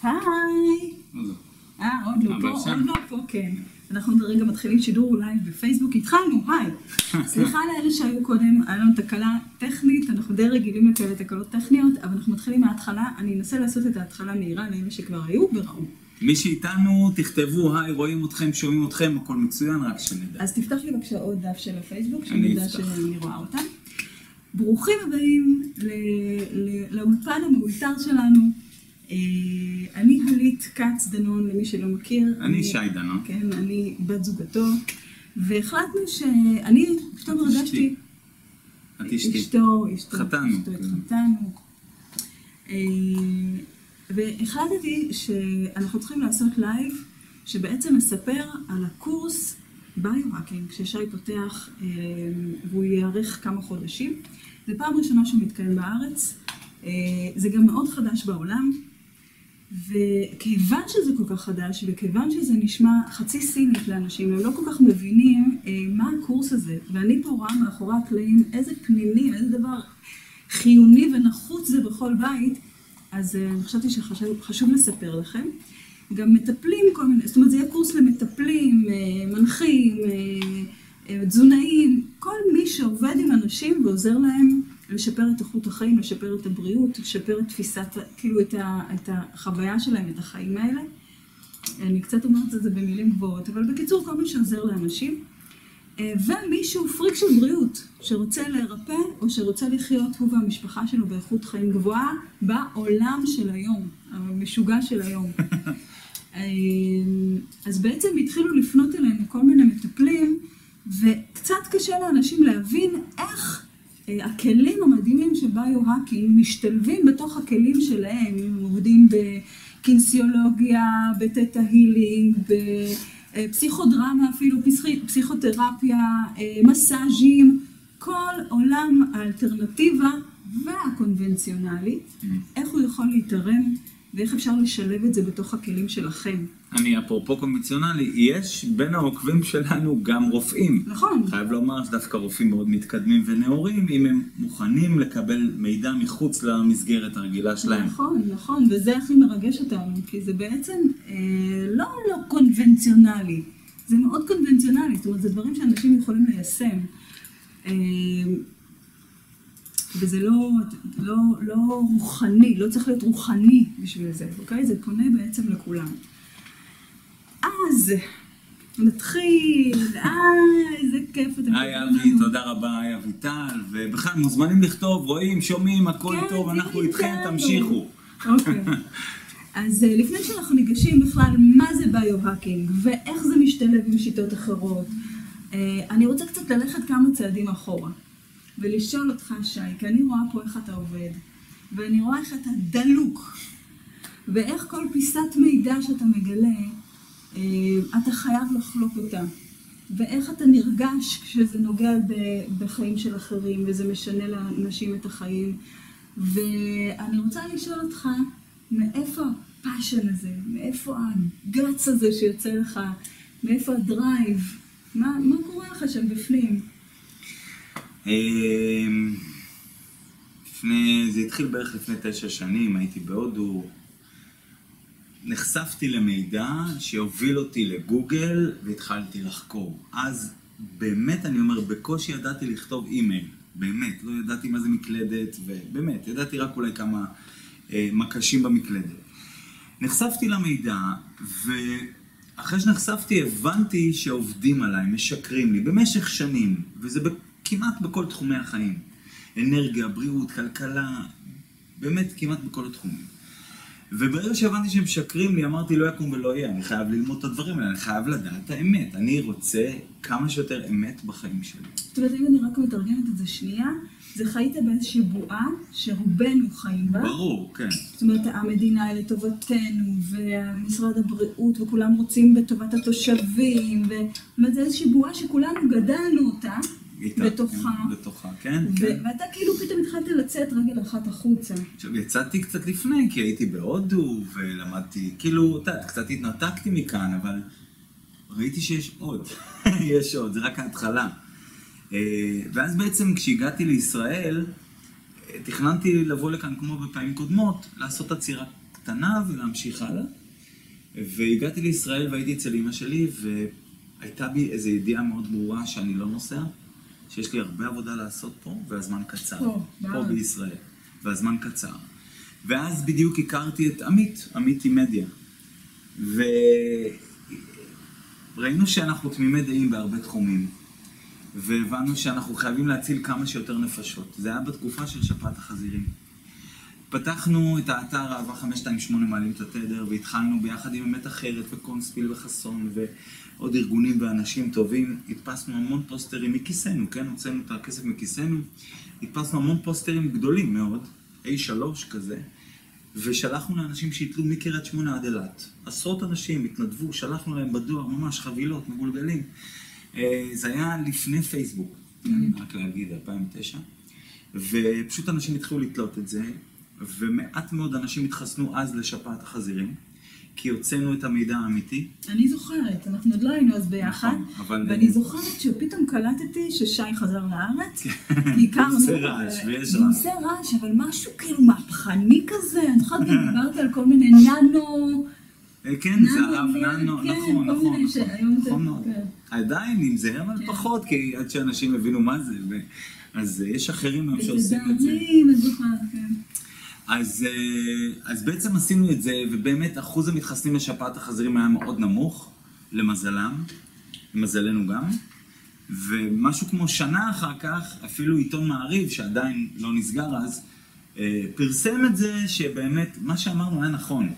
היי. עוד לא פה, כן. אנחנו רגע מתחילים שידור לייב בפייסבוק, התחלנו, היי. סליחה לאלה שהיו קודם, היה לנו תקלה טכנית, אנחנו די רגילים לכאלה תקלות טכניות, אבל אנחנו מתחילים מההתחלה, אני אנסה לעשות את ההתחלה מהירה לאלה שכבר היו וראו. מי שאיתנו, תכתבו, היי, רואים אתכם, שומעים אתכם, הכל מצוין, רק שנדע. אז תפתח לי בבקשה עוד דף של הפייסבוק, שנדע שאני רואה אותם. ברוכים הבאים לאולפן המאולתר שלנו. אני הלית קץ דנון, למי שלא מכיר. אני שי דנון. כן, אני בת זוגתו. והחלטנו שאני, פתאום הרגשתי... את אשתי. אשתו. התחתנו. התחתנו. והחלטתי שאנחנו צריכים לעשות לייב, שבעצם מספר על הקורס ביו-האקינג, ששי פותח, והוא יארך כמה חודשים. זה פעם ראשונה שהוא מתקיים בארץ. זה גם מאוד חדש בעולם. וכיוון שזה כל כך חדש, וכיוון שזה נשמע חצי סינית לאנשים, הם לא כל כך מבינים מה הקורס הזה. ואני פה רואה מאחורי הקלעים איזה פנימי, איזה דבר חיוני ונחוץ זה בכל בית. אז אני חשבתי שחשוב לספר לכם. גם מטפלים כל מיני, זאת אומרת זה יהיה קורס למטפלים, מנחים, תזונאים, כל מי שעובד עם אנשים ועוזר להם לשפר את איכות החיים, לשפר את הבריאות, לשפר את תפיסת, כאילו את החוויה שלהם, את החיים האלה. אני קצת אומרת את זה במילים גבוהות, אבל בקיצור כל מי שעוזר לאנשים. ומישהו פריק של בריאות, שרוצה להירפא או שרוצה לחיות הוא והמשפחה שלו באיכות חיים גבוהה בעולם של היום, המשוגע של היום. אז בעצם התחילו לפנות אלינו כל מיני מטפלים, וקצת קשה לאנשים להבין איך הכלים המדהימים של ביו-האקינג משתלבים בתוך הכלים שלהם. הם עובדים בקינסיולוגיה, בטטה הילינג, בפסיכודרמה אפילו, פסיכותרפיה, מסאז'ים, כל עולם האלטרנטיבה והקונבנציונלי, איך הוא יכול להתערם ואיך אפשר לשלב את זה בתוך הכלים שלכם. אני אפרופו קונבנציונלי, יש בין העוקבים שלנו גם רופאים. נכון. חייב לומר שדווקא רופאים מאוד מתקדמים ונאורים, אם הם מוכנים לקבל מידע מחוץ למסגרת הרגילה שלהם. נכון, וזה הכי מרגש אותנו, כי זה בעצם לא קונבנציונלי, זה מאוד קונבנציונלי, זאת אומרת, זה דברים שאנשים יכולים ליישם. וזה לא רוחני, לא צריך להיות רוחני בשביל זה, אוקיי? זה פונה בעצם לכולם. אז נתחיל, איזה כיף אתם. היי אבי, תודה רבה, היי אביטל, ובכלל מוזמנים לכתוב, רואים, שומעים, הכל טוב, אנחנו איתכם, תמשיכו. אוקיי. אז לפני שאנחנו ניגשים בכלל, מה זה ביו-האקינג, ואיך זה משתלב עם שיטות אחרות, אני רוצה קצת ללכת כמה צעדים אחורה. ולשאול אותך, שי, כי אני רואה פה איך אתה עובד, ואני רואה איך אתה דלוק, ואיך כל פיסת מידע שאתה מגלה, אתה חייב לחלוק אותה, ואיך אתה נרגש כשזה נוגע בחיים של אחרים, וזה משנה לאנשים את החיים. ואני רוצה לשאול אותך, מאיפה הפאשן הזה, מאיפה הגץ הזה שיוצא לך, מאיפה הדרייב, מה קורה לך שם בפנים? זה התחיל בערך לפני 9 שנים, הייתי בהודו, נחשפתי למידע שהוביל אותי לגוגל והתחלתי לחקור. אז באמת אני אומר, בקושי ידעתי לכתוב אימייל, באמת, לא ידעתי מה זה מקלדת, ובאמת, ידעתי רק אולי כמה מקשים במקלדת. נחשפתי למידע, ואחרי שנחשפתי הבנתי שעובדים עליי, משקרים לי במשך שנים, וזה כמעט בכל תחומי החיים. אנרגיה, בריאות, כלכלה, באמת כמעט בכל התחומים. וברגע שהבנתי שהם משקרים לי, אמרתי לא יקום ולא יהיה, אני חייב ללמוד את הדברים האלה, אני חייב לדעת את האמת. אני רוצה כמה שיותר אמת בחיים שלי. זאת אומרת, אם אני רק מתרגמת את זה שנייה, זה חיית באיזושהי בועה שרובנו חיים בה. ברור, כן. זאת אומרת, המדינה היא לטובתנו, ומשרד הבריאות, וכולם רוצים בטובת התושבים, זאת אומרת, זה איזושהי בועה שכולנו גדלנו אותה. בתוכה, כן. ואתה כאילו פתאום התחלת לצאת רגל אחת החוצה. עכשיו, יצאתי קצת לפני, כי הייתי בהודו, ולמדתי, כאילו, קצת התנתקתי מכאן, אבל ראיתי שיש עוד. יש עוד, זה רק ההתחלה. ואז בעצם כשהגעתי לישראל, תכננתי לבוא לכאן כמו בפעמים קודמות, לעשות עצירה בקטנה ולהמשיך הלאה. והגעתי לישראל והייתי אצל אמא שלי, והייתה בי איזו ידיעה מאוד ברורה שאני לא נוסע, שיש לי הרבה עבודה לעשות פה, והזמן קצר. פה בישראל, והזמן קצר. ואז בדיוק הכרתי את עמית עם מדיה. וראינו שאנחנו תמימי דעים בהרבה תחומים. והבנו שאנחנו חייבים להציל כמה שיותר נפשות. זה היה בתקופה של שפעת החזירים. פתחנו את האתר אהבה 528 מעלים את התדר, והתחלנו ביחד עם אמת אחרת וקונספיל וחסון ועוד ארגונים ואנשים טובים. הדפסנו המון פוסטרים מכיסנו, כן? הוצאנו את הכסף מכיסנו. הדפסנו המון פוסטרים גדולים מאוד, A3 כזה, ושלחנו לאנשים שהתלו מקריית שמונה עד אילת. עשרות אנשים התנדבו, שלחנו להם בדואר ממש חבילות, מגולגלים. זה היה לפני פייסבוק, רק להגיד, 2009, ופשוט אנשים התחילו לתלות את זה, ומעט מאוד אנשים התחסנו אז לשפעת החזירים, כי הוצאנו את המידע האמיתי. אני זוכרת, אנחנו עוד לא היינו אז ביחד, ואני זוכרת שפתאום קלטתי ששי חזר לארץ, כי הכרנו... עושה רעש, ויש רעש. עושה רעש, אבל משהו כאילו מהפכני כזה, אני זוכרת דיברת על כל מיני ננו... כן, זהב, ננו, נכון מאוד. עדיין עם זה, אבל פחות, כי עד שאנשים הבינו מה זה, אז יש אחרים שעושים את זה. אז בעצם עשינו את זה, ובאמת אחוז המתחסנים לשפעת החזירים היה מאוד נמוך, למזלם, למזלנו גם, ומשהו כמו שנה אחר כך, אפילו עיתון מעריב, שעדיין לא נסגר אז, פרסם את זה שבאמת, מה שאמרנו היה נכון,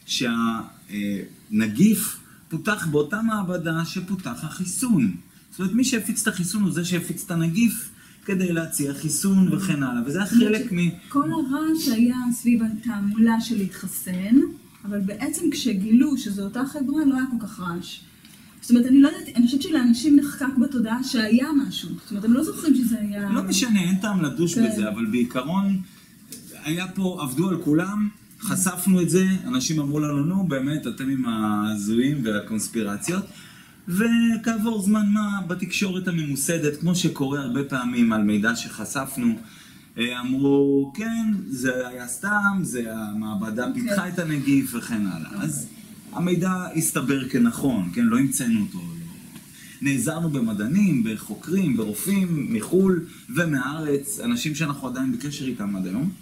שהנגיף פותח באותה מעבדה שפותח החיסון. זאת אומרת, מי שהפיץ את החיסון הוא זה שהפיץ את הנגיף כדי להציע חיסון וכן הלאה. וזה היה חלק כל הרעש היה סביב התעמולה של להתחסן, אבל בעצם כשגילו שזו אותה חברה לא היה כל כך רעש. זאת אומרת, אני לא יודעת, אני חושבת שלאנשים נחקק בתודעה שהיה משהו. זאת אומרת, הם לא זוכרים שזה היה... לא משנה, אין טעם לדוש בזה, אבל בעיקרון היה פה, עבדו על כולם, חשפנו את זה, אנשים אמרו לנו, נו, באמת, אתם עם הזויים והקונספירציות, וכעבור זמן מה, בתקשורת הממוסדת, כמו שקורה הרבה פעמים על מידע שחשפנו, אמרו, כן, זה היה סתם, זה המעבדה פיתחה את הנגיף וכן הלאה. אז המידע הסתבר כנכון, כן, לא המצאנו אותו. נעזרנו במדענים, בחוקרים, ברופאים, מחול ומארץ, אנשים שאנחנו עדיין בקשר איתם עד היום.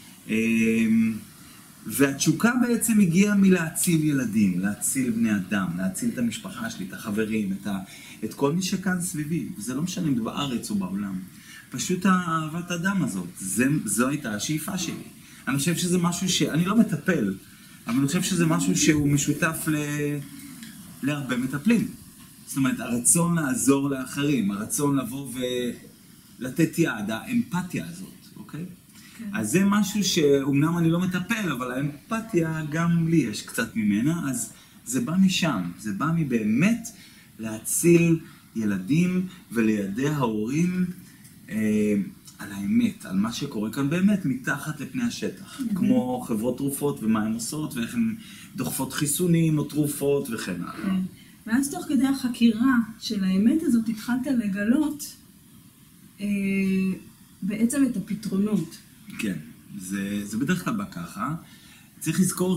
והתשוקה בעצם הגיעה מלהציל ילדים, להציל בני אדם, להציל את המשפחה שלי, את החברים, את כל מי שכאן סביבי. וזה לא משנה אם בארץ או בעולם. פשוט אהבת אדם הזאת, זו הייתה השאיפה שלי. אני חושב שזה משהו אני לא מטפל, אבל אני חושב שזה משהו שהוא משותף להרבה מטפלים. זאת אומרת, הרצון לעזור לאחרים, הרצון לבוא ולתת יד, האמפתיה הזאת, אוקיי? אז זה משהו שאומנם אני לא מטפל, אבל האמפתיה גם לי יש קצת ממנה, אז זה בא משם, זה בא מבאמת להציל ילדים וליידע ההורים על האמת, על מה שקורה כאן באמת מתחת לפני השטח, כמו חברות תרופות ומה הן עושות, ואיך הן דוחפות חיסונים או תרופות וכן הלאה. ואז תוך כדי החקירה של האמת הזאת התחלת לגלות בעצם את הפתרונות. כן, זה בדרך כלל בא ככה. צריך לזכור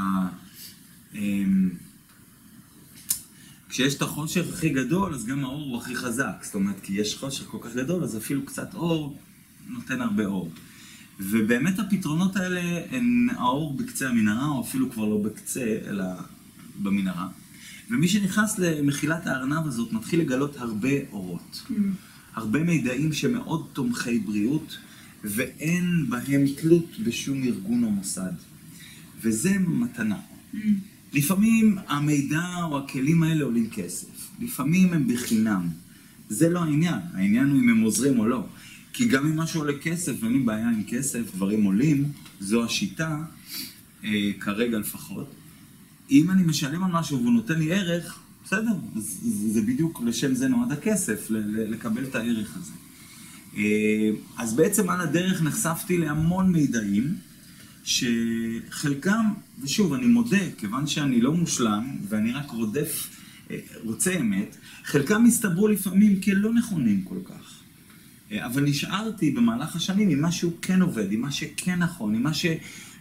כשיש את החושך הכי גדול, אז גם האור הוא הכי חזק. זאת אומרת, כי יש חושך כל כך גדול, אז אפילו קצת אור נותן הרבה אור. ובאמת הפתרונות האלה הן האור בקצה המנהרה, או אפילו כבר לא בקצה, אלא במנהרה. ומי שנכנס למחילת הארנב הזאת מתחיל לגלות הרבה אורות. הרבה מידעים שמאוד תומכי בריאות, ואין בהם תלות בשום ארגון או מוסד. וזה מתנה. לפעמים המידע או הכלים האלה עולים כסף. לפעמים הם בחינם. זה לא העניין. העניין הוא אם הם עוזרים או לא. כי גם אם משהו עולה כסף, ואין לי בעיה עם כסף, דברים עולים, זו השיטה, כרגע לפחות. אם אני משלם על משהו והוא נותן לי ערך, בסדר, זה בדיוק לשם זה נועד הכסף, לקבל את הערך הזה. אז בעצם על הדרך נחשפתי להמון מידעים, שחלקם, ושוב, אני מודה, כיוון שאני לא מושלם, ואני רק רוצה אמת, חלקם הסתברו לפעמים כלא נכונים כל כך. אבל נשארתי במהלך השנים עם מה שהוא כן עובד, עם מה שכן נכון, עם מה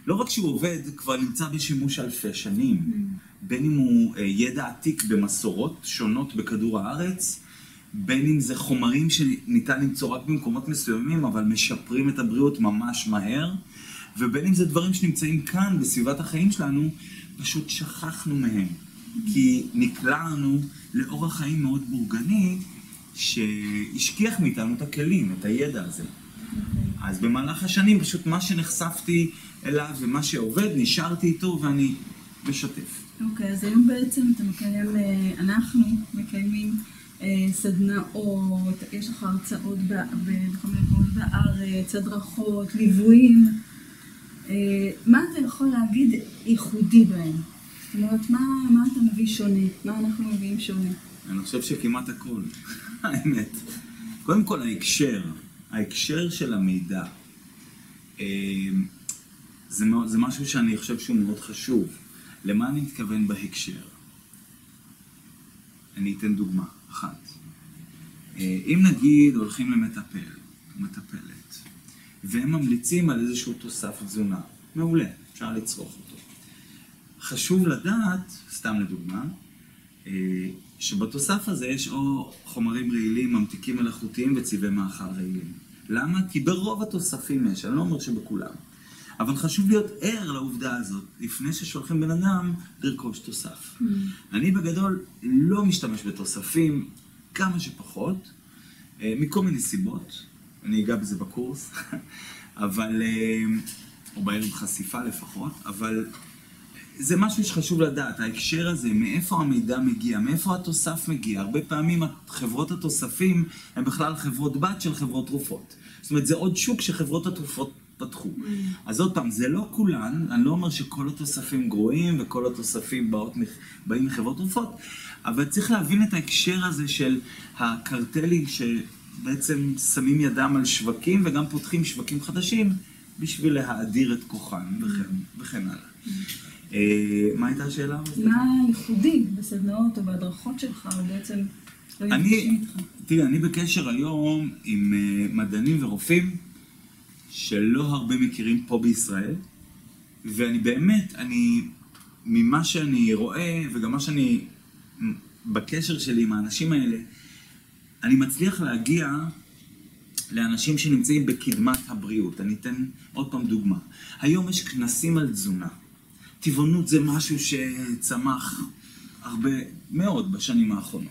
לא רק שהוא עובד, כבר נמצא בשימוש אלפי שנים. בין אם הוא ידע עתיק במסורות שונות בכדור הארץ, בין אם זה חומרים שניתן למצוא רק במקומות מסוימים, אבל משפרים את הבריאות ממש מהר, ובין אם זה דברים שנמצאים כאן בסביבת החיים שלנו, פשוט שכחנו מהם. כי נקלענו לאורח חיים מאוד בורגני, שהשכיח מאיתנו את הכלים, את הידע הזה. אז במהלך השנים פשוט מה שנחשפתי אליו ומה שעובד, נשארתי איתו ואני משתף. אוקיי, אז היום בעצם אתה מקיים, אנחנו מקיימים סדנאות, יש לך הרצאות בכל מיני מקומות בארץ, הדרכות, ליוויים. מה אתה יכול להגיד ייחודי בהם? זאת אומרת, מה אתה מביא שונה? מה אנחנו מביאים שונה? אני חושב שכמעט הכל, האמת. קודם כל ההקשר של המידע, זה משהו שאני חושב שהוא מאוד חשוב. למה אני מתכוון בהקשר? אני אתן דוגמה אחת. אם נגיד הולכים למטפל, מטפלת, והם ממליצים על איזשהו תוסף תזונה, מעולה, אפשר לצרוך אותו. חשוב לדעת, סתם לדוגמה, שבתוסף הזה יש או חומרים רעילים, ממתיקים מלאכותיים וצבעי מאכל רעילים. למה? כי ברוב התוספים יש, אני לא אומר שבכולם. אבל חשוב להיות ער לעובדה הזאת, לפני ששולחים בן אדם לרכוש תוסף. אני בגדול לא משתמש בתוספים כמה שפחות, מכל מיני סיבות, אני אגע בזה בקורס, אבל, או בערב חשיפה לפחות, אבל זה משהו שחשוב לדעת, ההקשר הזה, מאיפה המידע מגיע, מאיפה התוסף מגיע. הרבה פעמים חברות התוספים הן בכלל חברות בת של חברות תרופות. זאת אומרת, זה עוד שוק שחברות התרופות פתחו. אז עוד פעם, זה לא כולן, אני לא אומר שכל התוספים גרועים וכל התוספים באים מחברות תרופות, אבל צריך להבין את ההקשר הזה של הקרטלים שבעצם שמים ידם על שווקים וגם פותחים שווקים חדשים בשביל להאדיר את כוחם וכן הלאה. מה הייתה השאלה? מה ייחודי בסדנאות או בהדרכות שלך, או בעצם לא נפגשים איתך? תראה, אני בקשר היום עם מדענים ורופאים שלא הרבה מכירים פה בישראל, ואני באמת, ממה שאני רואה וגם מה שאני בקשר שלי עם האנשים האלה, אני מצליח להגיע לאנשים שנמצאים בקדמת הבריאות. אני אתן עוד פעם דוגמה. היום יש כנסים על תזונה. טבעונות זה משהו שצמח הרבה מאוד בשנים האחרונות.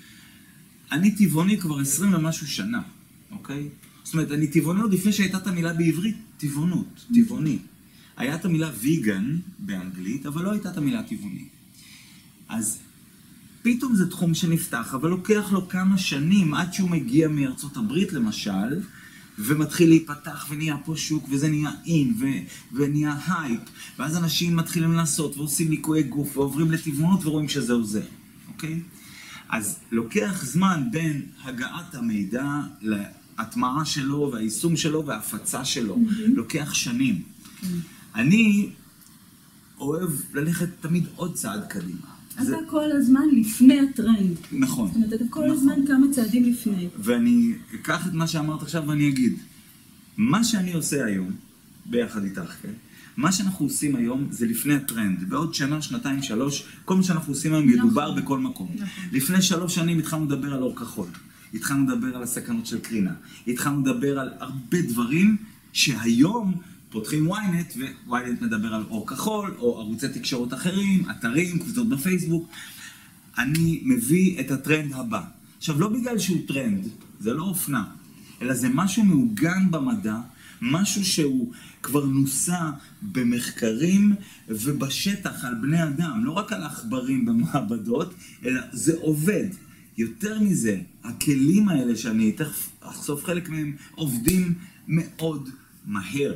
אני טבעוני כבר 20 ומשהו שנה, אוקיי? זאת אומרת, אני טבעוני עוד לפני שהייתה את המילה בעברית, טבעונות, טבעוני. היה את המילה ויגן באנגלית, אבל לא הייתה את המילה טבעוני. אז פתאום זה תחום שנפתח, אבל לוקח לו כמה שנים עד שהוא מגיע מארצות הברית למשל, ומתחיל להיפתח ונהיה פה שוק, וזה נהיה אין, ונהיה הייפ, ואז אנשים מתחילים לעשות ועושים ליקויי גוף, ועוברים לטבעונות ורואים שזהו זה, אוקיי? אז לוקח זמן בין הגעת המידע להטמעה שלו, והיישום שלו, וההפצה שלו. לוקח שנים. אני אוהב ללכת תמיד עוד צעד קדימה. אתה כל הזמן לפני הטרנד. נכון. זאת אומרת, אתה כל הזמן כמה צעדים לפני. ואני אקח את מה שאמרת עכשיו ואני אגיד, מה שאני עושה היום, ביחד איתך, כן? מה שאנחנו עושים היום זה לפני הטרנד. בעוד שנה, שנתיים, 3, כל מה שאנחנו עושים היום ידובר בכל מקום. לפני 3 שנים התחלנו לדבר על אור כחול. התחלנו לדבר על הסכנות של קרינה. התחלנו לדבר על הרבה דברים שהיום פותחים ynet, ו-ynet מדבר על אור כחול, או ערוצי תקשורת אחרים, אתרים, קבוצות בפייסבוק. אני מביא את הטרנד הבא. עכשיו, לא בגלל שהוא טרנד, זה לא אופנה, אלא זה משהו מעוגן במדע, משהו שהוא כבר נוסע במחקרים ובשטח על בני אדם, לא רק על עכברים במעבדות, אלא זה עובד. יותר מזה, הכלים האלה שאני תכף אחשוף חלק מהם, עובדים מאוד מהר.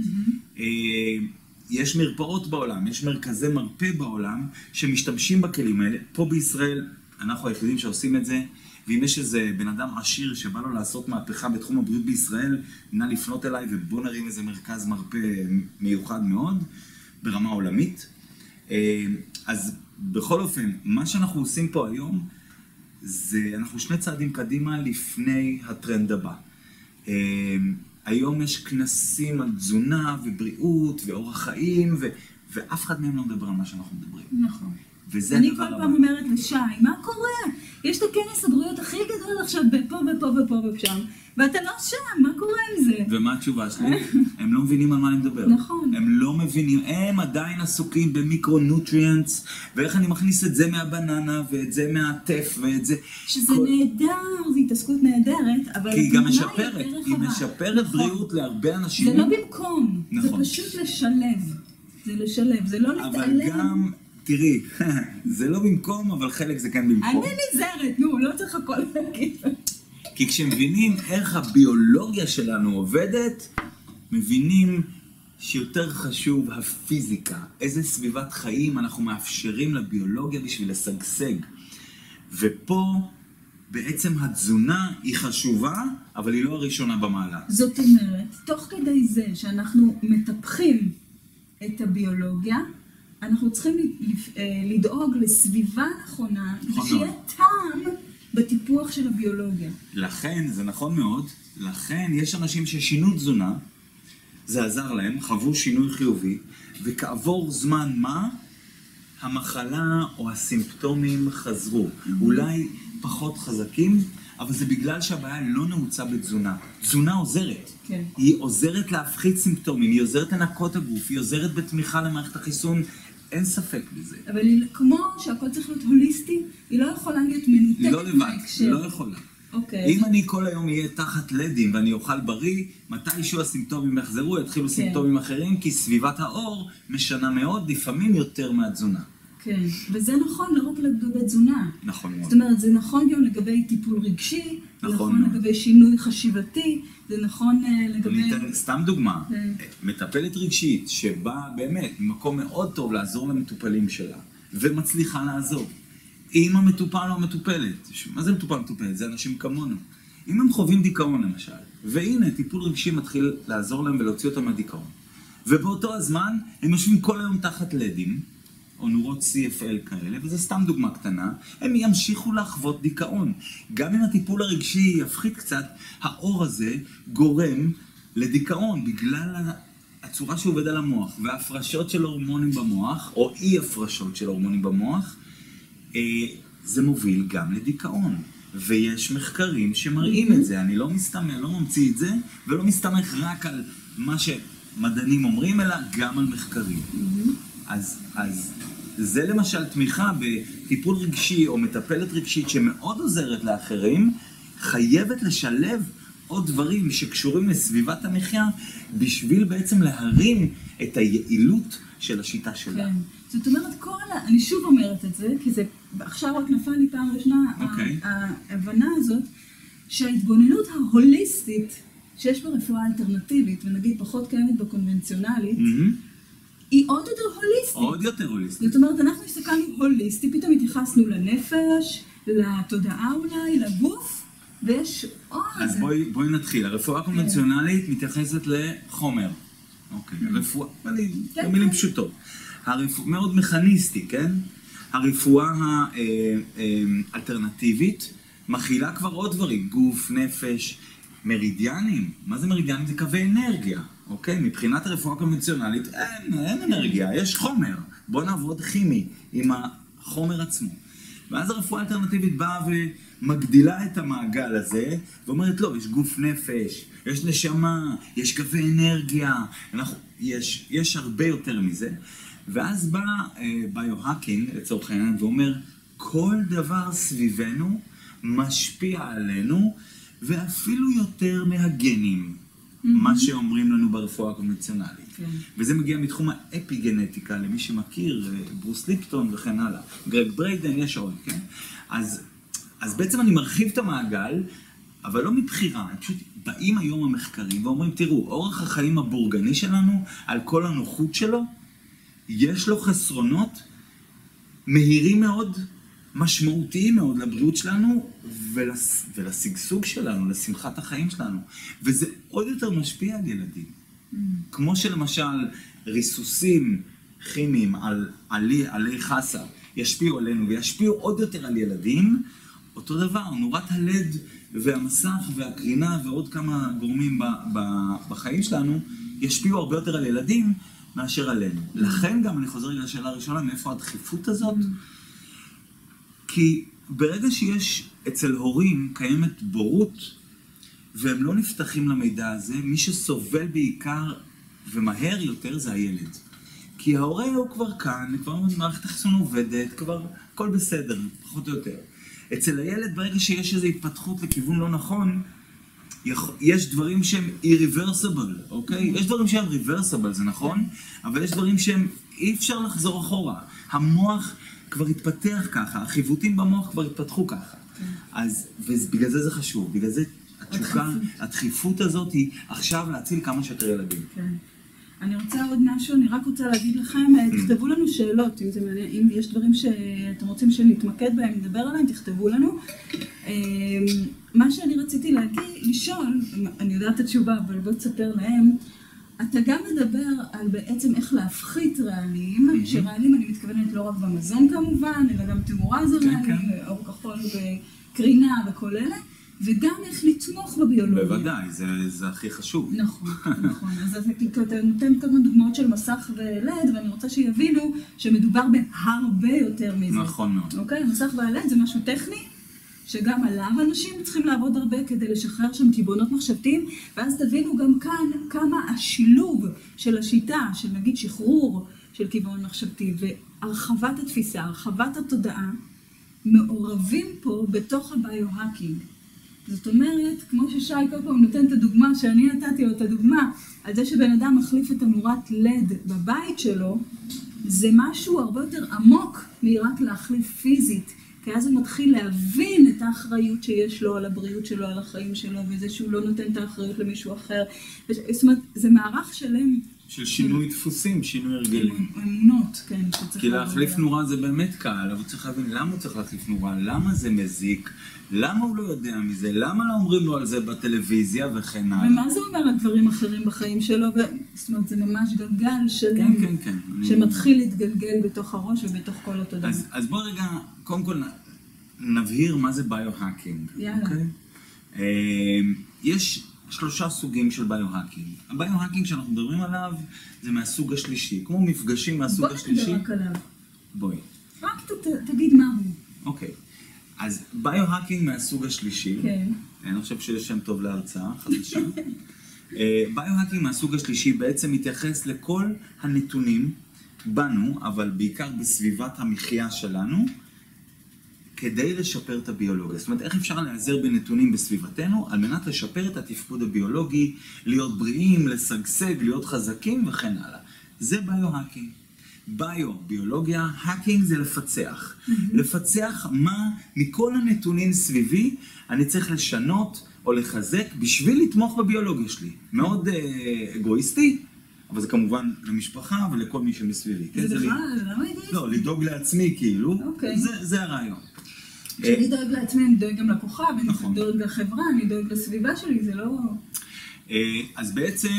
יש מרפאות בעולם, יש מרכזי מרפא בעולם שמשתמשים בכלים האלה. פה בישראל אנחנו היחידים שעושים את זה, ואם יש איזה בן אדם עשיר שבא לו לעשות מהפכה בתחום הבריאות בישראל, נא לפנות אליי ובוא נרים איזה מרכז מרפא מיוחד מאוד ברמה עולמית. אז בכל אופן, מה שאנחנו עושים פה היום זה אנחנו 2 צעדים קדימה לפני הטרנד הבא. היום יש כנסים על תזונה ובריאות ואורח חיים, ואף אחד מהם לא מדבר על מה שאנחנו מדברים. נכון. וזה אני הדבר כל הבא. פעם אומרת לשי, מה קורה? יש את הכנס הבריאות הכי גדול עכשיו בפה ופה ופה ושם, ואתה לא שם, מה קורה עם זה? ומה התשובה שלי? הם לא מבינים על מה אני מדבר. נכון. הם לא מבינים, הם עדיין עסוקים במיקרונוטריאנטס, ואיך אני מכניס את זה מהבננה, ואת זה מהטף, ואת זה... שזה נהדר, זו התעסקות נהדרת, אבל... כי היא גם התמונה משפרת, יותר היא רחבה. משפרת נכון. בריאות להרבה אנשים. זה לא במקום, נכון. זה פשוט לשלב. זה לשלב, זה לא להתעלם. אבל גם, תראי, זה לא במקום, אבל חלק זה כן במקום. אני נזהרת, נו, לא צריך הכל להגיד. כי כשמבינים איך הביולוגיה שלנו עובדת, מבינים שיותר חשוב הפיזיקה, איזה סביבת חיים אנחנו מאפשרים לביולוגיה בשביל לשגשג. ופה בעצם התזונה היא חשובה, אבל היא לא הראשונה במעלה. זאת אומרת, תוך כדי זה שאנחנו מטפחים את הביולוגיה, אנחנו צריכים לדאוג לסביבה נכונה, שיהיה טעם בטיפוח של הביולוגיה. לכן, זה נכון מאוד, לכן יש אנשים ששינו תזונה, זה עזר להם, חוו שינוי חיובי, וכעבור זמן מה, המחלה או הסימפטומים חזרו. אולי פחות חזקים, אבל זה בגלל שהבעיה לא נעוצה בתזונה. תזונה עוזרת. כן. היא עוזרת להפחית סימפטומים, היא עוזרת לנקות הגוף, היא עוזרת בתמיכה למערכת החיסון, אין ספק בזה. אבל היא, כמו שהכל צריך להיות הוליסטי, היא לא יכולה להיות מנותקת לא לבד, לא יכולה. אוקיי. אם אני כל היום אהיה תחת לדים ואני אוכל בריא, מתישהו הסימפטומים יחזרו, יתחילו סימפטומים אחרים, כי סביבת האור משנה מאוד, לפעמים יותר מהתזונה. כן, וזה נכון לא רק לגבי תזונה. נכון מאוד. זאת אומרת, זה נכון גם לגבי טיפול רגשי, זה נכון מאוד. לגבי שינוי חשיבתי, זה נכון לגבי... אני אתן סתם דוגמה, כן. מטפלת רגשית שבאה באמת ממקום מאוד טוב לעזור למטופלים שלה, ומצליחה לעזור. אם המטופל או המטופלת, מה זה מטופלת? זה אנשים כמונו. אם הם חווים דיכאון למשל, והנה טיפול רגשי מתחיל לעזור להם ולהוציא אותם מהדיכאון, ובאותו הזמן הם יושבים כל היום תחת לדים, או נורות CFL כאלה, וזו סתם דוגמה קטנה, הם ימשיכו לחוות דיכאון. גם אם הטיפול הרגשי יפחית קצת, האור הזה גורם לדיכאון, בגלל הצורה שעובד על המוח, וההפרשות של הורמונים במוח, או אי הפרשות של הורמונים במוח, זה מוביל גם לדיכאון. ויש מחקרים שמראים את זה, אני לא ממציא את זה, ולא מסתמך רק על מה שמדענים אומרים, אלא גם על מחקרים. אז זה למשל תמיכה בטיפול רגשי או מטפלת רגשית שמאוד עוזרת לאחרים, חייבת לשלב עוד דברים שקשורים לסביבת המחיה, בשביל בעצם להרים את היעילות של השיטה שלה. כן. זאת אומרת, אני שוב אומרת את זה, כי זה עכשיו רק נפל לי פעם ראשונה, ההבנה הזאת, שההתבוננות ההוליסטית שיש ברפואה אלטרנטיבית, ונגיד פחות קיימת בקונבנציונלית, היא עוד יותר הוליסטית. עוד יותר הוליסטית. זאת אומרת, אנחנו הסתכלנו הוליסטי, פתאום התייחסנו לנפש, לתודעה אולי, לגוף, ויש עוד... אז בואי נתחיל. הרפואה הקונבנציונלית מתייחסת לחומר. אוקיי, רפואה, במילים פשוטות. מאוד מכניסטי, כן? הרפואה האלטרנטיבית מכילה כבר עוד דברים, גוף, נפש, מרידיאנים. מה זה מרידיאנים? זה קווי אנרגיה, אוקיי? מבחינת הרפואה הקונבנציונלית אין אנרגיה, יש חומר. בוא נעבוד כימי עם החומר עצמו. ואז הרפואה האלטרנטיבית באה ומגדילה את המעגל הזה, ואומרת, לא, יש גוף נפש, יש נשמה, יש קווי אנרגיה, יש הרבה יותר מזה. ואז בא ביו-האקינג, לצורך העניין, ואומר, כל דבר סביבנו משפיע עלינו, ואפילו יותר מהגנים, מה שאומרים לנו ברפואה הקונבנציונלית. כן. וזה מגיע מתחום האפיגנטיקה, למי שמכיר, ברוס ליפטון וכן הלאה. גרג בריידן, יש עוד, כן? אז בעצם אני מרחיב את המעגל, אבל לא מבחירה, פשוט באים היום המחקרים ואומרים, תראו, אורח החיים הבורגני שלנו, על כל הנוחות שלו, יש לו חסרונות מהירים מאוד, משמעותיים מאוד לבריאות שלנו ולשגשוג שלנו, לשמחת החיים שלנו. וזה עוד יותר משפיע על ילדים. כמו שלמשל ריסוסים כימיים על עלי חסה ישפיעו עלינו וישפיעו עוד יותר על ילדים, אותו דבר, נורת הלד והמסך והקרינה ועוד כמה גורמים בחיים שלנו ישפיעו הרבה יותר על ילדים מאשר עלינו. לכן גם אני חוזר רגע לשאלה הראשונה, מאיפה הדחיפות הזאת? כי ברגע שיש אצל הורים קיימת בורות, והם לא נפתחים למידע הזה, מי שסובל בעיקר ומהר יותר זה הילד. כי ההורה הוא כבר כאן, כבר מערכת החיסון עובדת, כבר הכל בסדר, פחות או יותר. אצל הילד ברגע שיש איזו התפתחות לכיוון לא נכון, יש דברים שהם irreversible, אוקיי? יש דברים שהם reversible, זה נכון, אבל יש דברים שהם אי אפשר לחזור אחורה. המוח כבר התפתח ככה, החיווטים במוח כבר התפתחו ככה. אז, ובגלל זה זה חשוב, בגלל זה התשוקה, הדחיפות הזאת היא עכשיו להציל כמה שיותר ילדים. כן. אני רוצה עוד משהו, אני רק רוצה להגיד לכם, תכתבו לנו שאלות, אם יש דברים שאתם רוצים שנתמקד בהם, נדבר עליהם, תכתבו לנו. מה שאני רציתי לשאול, אני יודעת את התשובה, אבל בוא תספר להם, אתה גם מדבר על בעצם איך להפחית רעלים, שרעלים אני מתכוונת לא רק במזון כמובן, אלא גם תאורה זה רעלים, אור כחול וקרינה וכל אלה, וגם איך לתמוך בביולוגיה. בוודאי, זה הכי חשוב. נכון, נכון. אז אתה נותן כמה דוגמאות של מסך ולד, ואני רוצה שיבינו שמדובר בהרבה יותר מזה. נכון מאוד. אוקיי? מסך והלד זה משהו טכני, שגם עליו אנשים צריכים לעבוד הרבה כדי לשחרר שם קיבעונות מחשבתיים, ואז תבינו גם כאן כמה השילוב של השיטה, של נגיד שחרור של קיבעון מחשבתי, והרחבת התפיסה, הרחבת התודעה, מעורבים פה בתוך הביו-האקינג. זאת אומרת, כמו ששי כל פעם נותן את הדוגמה, שאני נתתי לו את הדוגמה, על זה שבן אדם מחליף את הנורת לד בבית שלו, זה משהו הרבה יותר עמוק מרק להחליף פיזית, כי אז הוא מתחיל להבין את האחריות שיש לו על הבריאות שלו, על החיים שלו, וזה שהוא לא נותן את האחריות למישהו אחר. זאת אומרת, זה מערך שלם. של שינוי דפוסים, שינוי הרגלים. אמונות, כן. כי להחליף נורה זה באמת קל, אבל צריך להבין למה הוא צריך להחליף נורה, למה זה מזיק, למה הוא לא יודע מזה, למה לא אומרים לו על זה בטלוויזיה וכן הלאה. ומה זה אומר על דברים אחרים בחיים שלו? זאת אומרת, זה ממש גלגל שלם, שמתחיל להתגלגל בתוך הראש ובתוך כל התודעה. אז בוא רגע, קודם כל נבהיר מה זה ביו-האקינג. יאללה. יש 3 סוגים של ביו-האקינג. הביו-האקינג שאנחנו מדברים עליו זה מהסוג השלישי, כמו מפגשים מהסוג השלישי. בוא נדבר רק עליו. בואי. רק תגיד מה הוא. אוקיי. אז ביו-האקינג מהסוג השלישי, כן. אני חושב שיש שם טוב להרצאה חדשה. ביו-האקינג מהסוג השלישי בעצם מתייחס לכל הנתונים בנו, אבל בעיקר בסביבת המחיה שלנו, כדי לשפר את הביולוגיה. זאת אומרת, איך אפשר להיעזר בנתונים בסביבתנו על מנת לשפר את התפקוד הביולוגי, להיות בריאים, לשגשג, להיות חזקים וכן הלאה. זה ביו-האקינג. ביולוגיה, האקינג זה לפצח. לפצח מה מכל הנתונים סביבי אני צריך לשנות או לחזק בשביל לתמוך בביולוגיה שלי. מאוד אגואיסטי, אבל זה כמובן למשפחה ולכל מי שמסביבי. זה בכלל, למה אגואיסטי? לא, לדאוג לעצמי כאילו, זה הרעיון. כשאני דואג לעצמי, אני דואג גם לכוכב, אני דואג לחברה, אני דואג לסביבה שלי, זה לא... אז בעצם,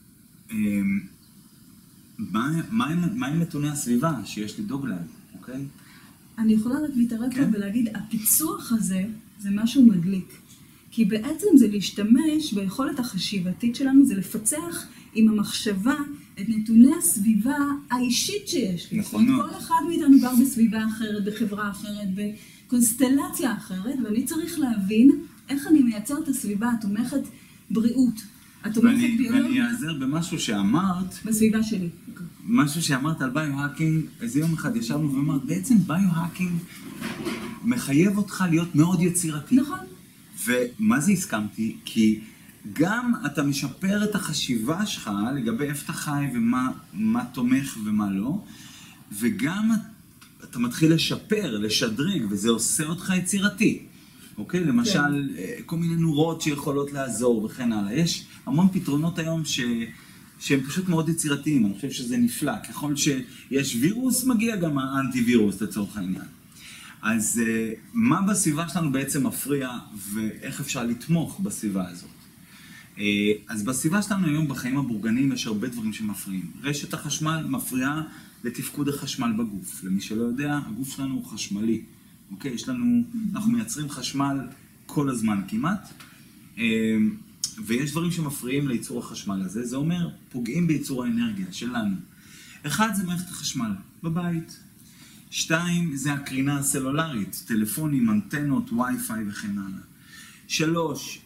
מה הם נתוני הסביבה שיש לדאוג להם, אוקיי? אני יכולה רק להתערב פה ולהגיד, הפיצוח הזה זה משהו מדליק. כי בעצם זה להשתמש ביכולת החשיבתית שלנו, זה לפצח עם המחשבה את נתוני הסביבה האישית שיש לי. נכון מאוד. כל אחד מאיתנו גר בסביבה אחרת, בחברה אחרת, בקונסטלציה אחרת, ואני צריך להבין איך אני מייצר את הסביבה התומכת בריאות, התומכת ביולוגיה. ואני אעזר במשהו שאמרת, בסביבה שלי. משהו שאמרת על ביו-האקינג, איזה יום אחד ישבנו ואמרת, בעצם ביו-האקינג מחייב אותך להיות מאוד יצירתי. נכון. ומה זה הסכמתי? כי גם אתה משפר את החשיבה שלך לגבי איפה אתה חי ומה תומך ומה לא, וגם אתה מתחיל לשפר, לשדרג, וזה עושה אותך יצירתי. אוקיי? למשל, כל מיני נורות שיכולות לעזור וכן הלאה. יש המון פתרונות היום שהם פשוט מאוד יצירתיים. אני חושב שזה נפלא. ככל שיש וירוס, מגיע גם האנטי וירוס לצורך העניין. אז מה בסביבה שלנו בעצם מפריע, ואיך אפשר לתמוך בסביבה הזאת? אז בסביבה שלנו היום, בחיים הבורגניים, יש הרבה דברים שמפריעים. רשת החשמל מפריעה לתפקוד החשמל בגוף. למי שלא יודע, הגוף שלנו הוא חשמלי. אוקיי? אנחנו מייצרים חשמל כל הזמן כמעט. ויש דברים שמפריעים לייצור החשמל הזה, זה אומר פוגעים בייצור האנרגיה שלנו. אחד זה מערכת החשמל בבית. 2 זה הקרינה הסלולרית, טלפונים, אנטנות, וי-פיי וכן הלאה. 3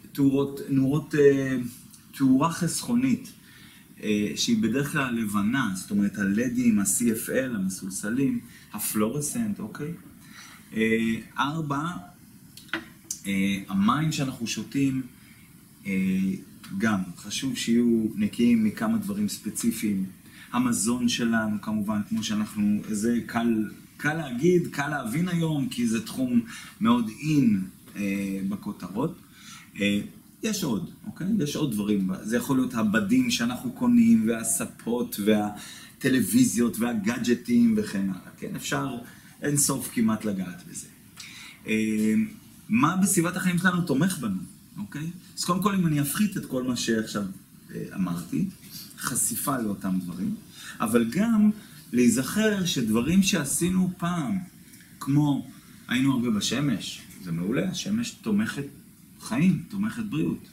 תאורה חסכונית, שהיא בדרך כלל לבנה, זאת אומרת הלדים, ה-CFL, המסולסלים, הפלורסנט, אוקיי? 4 המים שאנחנו שותים, גם חשוב שיהיו נקיים מכמה דברים ספציפיים. המזון שלנו כמובן, כמו שאנחנו, זה קל להגיד, קל להבין היום, כי זה תחום מאוד אין בכותרות. יש עוד, אוקיי? יש עוד דברים. זה יכול להיות הבדים שאנחנו קונים, והספות, והטלוויזיות, והגאדג'טים וכן הלאה. כן, אפשר אין סוף כמעט לגעת בזה. מה בסביבת החיים שלנו תומך בנו, אוקיי? אז קודם כל, אם אני אפחית את כל מה שעכשיו אמרתי, חשיפה לאותם דברים, אבל גם להיזכר שדברים שעשינו פעם, כמו היינו הרבה בשמש, זה מעולה, השמש תומכת חיים, תומכת בריאות.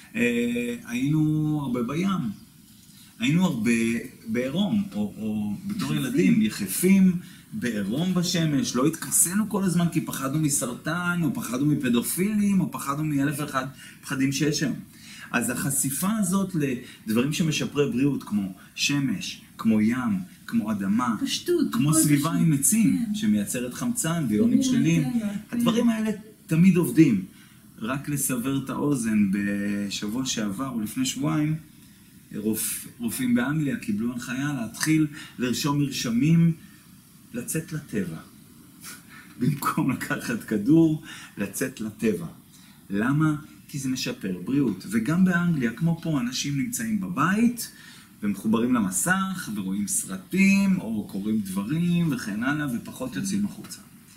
היינו הרבה בים, היינו הרבה בעירום, או בתור ילדים, יחפים בעירום בשמש, לא התכסנו כל הזמן כי פחדנו מסרטן, או פחדנו מפדופילים, או פחדנו מאלף ואחד פחדים שיש שם. אז החשיפה הזאת לדברים שמשפרי בריאות, כמו שמש, כמו ים, כמו אדמה, פשטות, כמו סביבה עם עצים, כן. שמייצרת חמצן ויונים שליליים, הדברים האלה תמיד עובדים. רק לסבר את האוזן, בשבוע שעבר או לפני שבועיים, רופאים באנגליה קיבלו הנחיה להתחיל לרשום מרשמים לצאת לטבע. במקום לקחת כדור, לצאת לטבע. למה? כי זה משפר בריאות. וגם באנגליה, כמו פה, אנשים נמצאים בבית, ומחוברים למסך, ורואים סרטים, או קוראים דברים, וכן הלאה, ופחות יוצאים החוצה.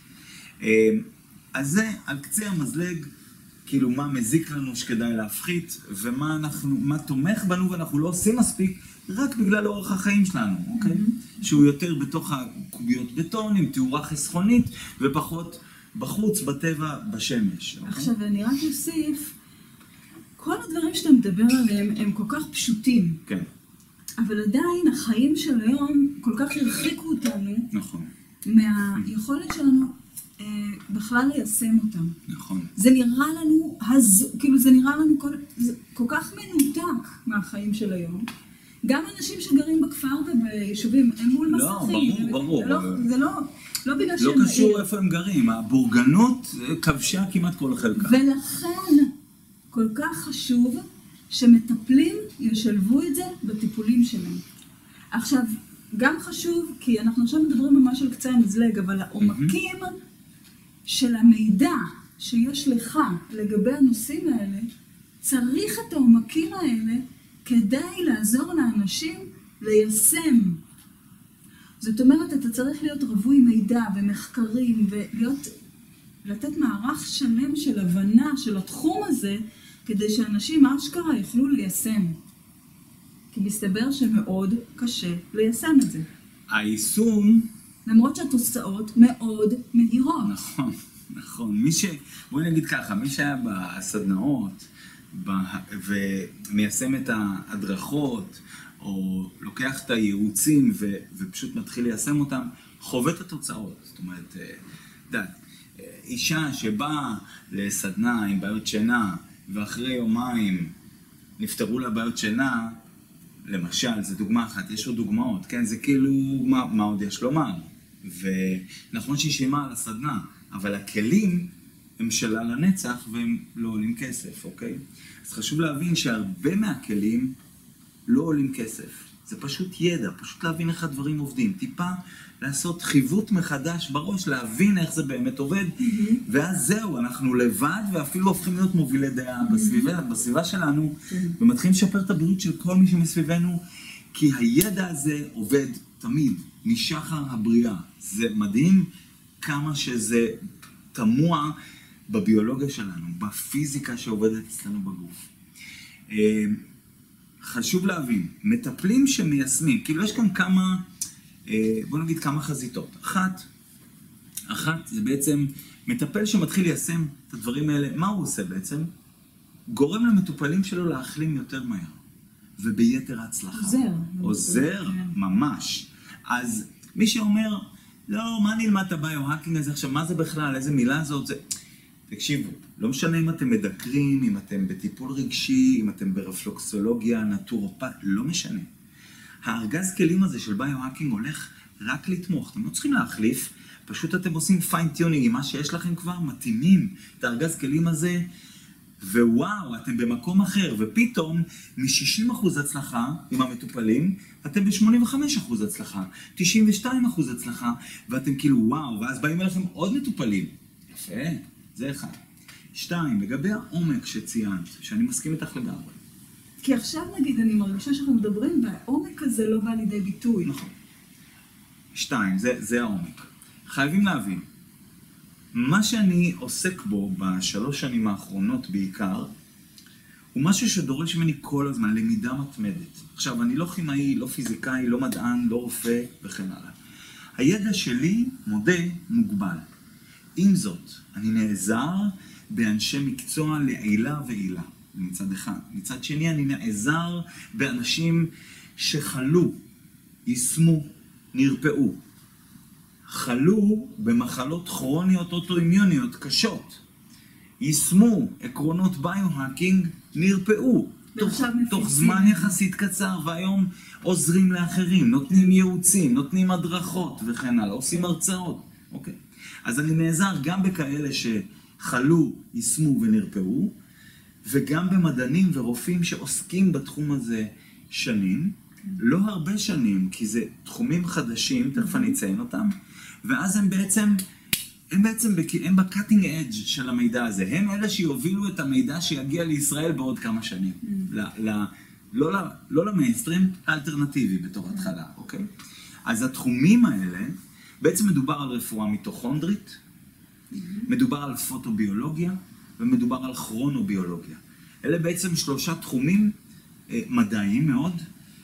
אז זה, על קצה המזלג, כאילו מה מזיק לנו שכדאי להפחית, ומה תומך בנו, ואנחנו לא עושים מספיק, רק בגלל אורח החיים שלנו, אוקיי? שהוא יותר בתוך הקוביות בטון, עם תאורה חסכונית, ופחות בחוץ, בטבע, בשמש. עכשיו, אני רק אוסיף, כל הדברים שאתה מדבר עליהם הם כל כך פשוטים. כן. אבל עדיין החיים של היום כל כך הרחיקו אותנו. נכון. מהיכולת שלנו בכלל ליישם אותם. נכון. זה נראה לנו, כאילו זה נראה לנו כל כך מנותק מהחיים של היום. גם אנשים שגרים בכפר וביישובים, הם מול מסכים. לא, ברור. זה לא בגלל שהם... לא קשור איפה הם גרים, הבורגנות כבשה כמעט כל חלקה. ולכן כל כך חשוב שמטפלים ישלבו את זה בטיפולים שלהם. עכשיו, גם חשוב, כי אנחנו עכשיו מדברים ממש על קצה המזלג, אבל העומקים של המידע שיש לך לגבי הנושאים האלה, צריך את העומקים האלה כדי לעזור לאנשים ליישם. זאת אומרת, אתה צריך להיות רווי מידע ומחקרים, ולתת מערך שלם של הבנה של התחום הזה, כדי שאנשים אשכרה יוכלו ליישם. כי מסתבר שמאוד קשה ליישם את זה. היישום... למרות שהתוצאות מאוד מהירות. נכון. בואי נגיד ככה, מי שהיה בסדנאות ומיישם את ההדרכות, או לוקח את הייעוצים ופשוט מתחיל ליישם אותם, חווה את התוצאות. זאת אומרת, אישה שבאה לסדנה עם בעיות שינה, ואחרי יומיים נפטרו לה בעיות שינה, למשל, זו דוגמה אחת, יש עוד דוגמאות, כן? זה כאילו, מה עוד יש לומר? ונכון שהיא שילמה על הסדנה, אבל הכלים הם שלה לנצח והם לא עולים כסף, אוקיי? אז חשוב להבין שהרבה מהכלים לא עולים כסף. זה פשוט ידע, פשוט להבין איך הדברים עובדים. טיפה לעשות חיווט מחדש בראש, להבין איך זה באמת עובד, ואז זהו, אנחנו לבד ואפילו הופכים להיות מובילי דעה בסביבה שלנו, ומתחילים לשפר את הבריאות של כל מי שמסביבנו, כי הידע הזה עובד תמיד, משחר הבריאה. זה מדהים כמה שזה תמוה בביולוגיה שלנו, בפיזיקה שעובדת אצלנו בגוף. חשוב להבין, מטפלים שמיישמים, כאילו יש כאן כמה, בוא נגיד כמה חזיתות. אחת, אחת, זה בעצם מטפל שמתחיל ליישם את הדברים האלה. מה הוא עושה בעצם? גורם למטופלים שלו להחלים יותר מהר, וביתר הצלחה. עוזר, ממש. אז מי שאומר, לא, מה נלמד את הביו-האקינג הזה עכשיו? מה זה בכלל? איזה מילה זאת? זה... תקשיבו, לא משנה אם אתם מדקרים, אם אתם בטיפול רגשי, אם אתם ברפלוקסולוגיה, נטורופת, לא משנה. הארגז כלים הזה של ביו-האקינג הולך רק לתמוך. אתם לא צריכים להחליף, פשוט אתם עושים פיין-טיונינג עם מה שיש לכם כבר, מתאימים את הארגז כלים הזה, ווואו, אתם במקום אחר, ופתאום מ-60% הצלחה עם המטופלים, אתם ב-85% הצלחה, 92% הצלחה, ואתם כאילו וואו, ואז באים אליכם עוד מטופלים. יפה, זה אחד. 2, לגבי העומק שציינת, שאני מסכים איתך לגמרי. כי עכשיו נגיד, אני מרגישה שאנחנו מדברים, והעומק הזה לא בא לידי ביטוי. נכון. 2, זה העומק. חייבים להבין. מה שאני עוסק בו בשלוש שנים האחרונות בעיקר, הוא משהו שדורש ממני כל הזמן, למידה מתמדת. עכשיו, אני לא כימאי, לא פיזיקאי, לא מדען, לא רופא וכן הלאה. הידע שלי, מודה, מוגבל. עם זאת, אני נעזר באנשי מקצוע לעילה ועילה, מצד אחד. מצד שני, אני נעזר באנשים שחלו, יישמו, נרפאו. חלו במחלות כרוניות אוטואימיוניות קשות, יישמו עקרונות ביו-האקינג, נרפאו תוך זמן יחסית קצר, והיום עוזרים לאחרים, נותנים ייעוצים, נותנים הדרכות וכן הלאה, עושים הרצאות. אוקיי. אז אני נעזר גם בכאלה שחלו, יישמו ונרפאו, וגם במדענים ורופאים שעוסקים בתחום הזה שנים, לא הרבה שנים, כי זה תחומים חדשים, תכף אני אציין אותם, ואז הם בקאטינג אדג' של המידע הזה. הם אלה שיובילו את המידע שיגיע לישראל בעוד כמה שנים. לא למיינסטרים, האלטרנטיבי בתור התחלה, אוקיי? אז התחומים האלה, בעצם מדובר על רפואה מיטוכונדרית, מדובר על פוטוביולוגיה, ומדובר על כרונוביולוגיה. אלה בעצם 3 תחומים מדעיים מאוד,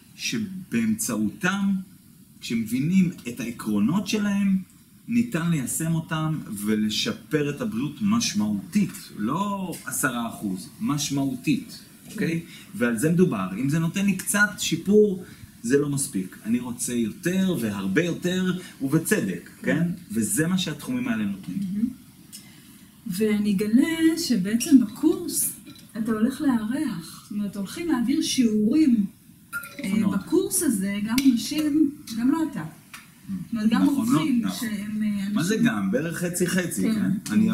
שבאמצעותם, כשמבינים את העקרונות שלהם, ניתן ליישם אותם ולשפר את הבריאות משמעותית, לא 10%, משמעותית, אוקיי? ועל זה מדובר. אם זה נותן לי קצת שיפור, זה לא מספיק. אני רוצה יותר והרבה יותר, ובצדק, כן? וזה מה שהתחומים האלה נותנים. ואני אגלה שבעצם בקורס אתה הולך לארח, זאת אומרת, הולכים להעביר שיעורים בקורס הזה, גם אנשים, גם לא אתה. זאת אומרת, גם אורחים שהם אנשים... מה זה גם? בערך חצי-חצי, כן?